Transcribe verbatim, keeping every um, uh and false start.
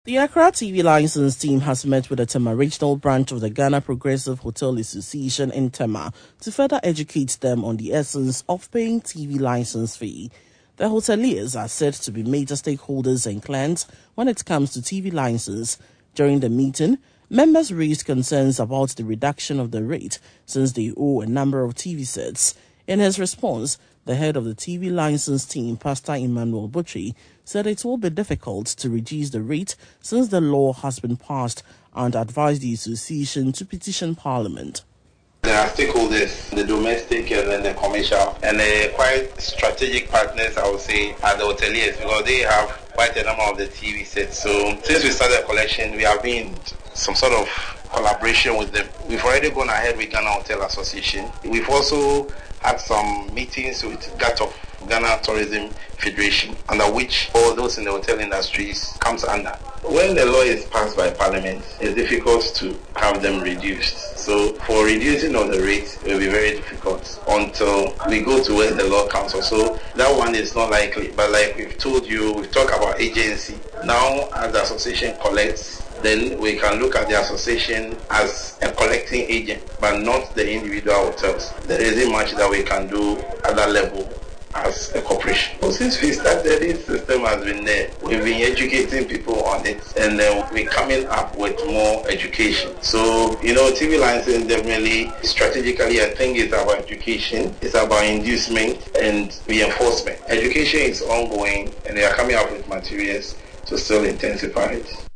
The Accra T V license team has met with the Tema regional branch of the Ghana Progressive Hotel Association in Tema to further educate them on the essence of paying T V license fee. The hoteliers are said to be major stakeholders and clients when it comes to T V license. During the meeting, members raised concerns about the reduction of the rate since they owe a number of T V sets. In his response, the head of the T V license team, Pastor Emmanuel Butchie, said it will be difficult to reduce the rate since the law has been passed, and advised the association to petition Parliament. There are stakeholders, the domestic and then the commercial, and the quite strategic partners, I would say, are the hoteliers, because they have quite a number of the T V sets. So since we started the collection, we have been some sort of collaboration with them. We've already gone ahead with Ghana Hotel Association. We've also had some meetings with G A T O, Ghana Tourism Federation, under which all those in the hotel industries comes under. When the law is passed by Parliament, it's difficult to have them reduced. So for reducing of the rate, it will be very difficult until we go to where the law comes. So that one is not likely. But like we've told you, we've talked about agency. Now, as the association collects, then we can look at the association as a collecting agent, but not the individual hotels. There isn't much that we can do at that level as a corporation. So since we started, this system has been there. We've been educating people on it, and then we're coming up with more education. So, you know, T V license definitely, strategically, I think it's about education, it's about inducement and reinforcement. Education is ongoing, and they are coming up with materials to still intensify it.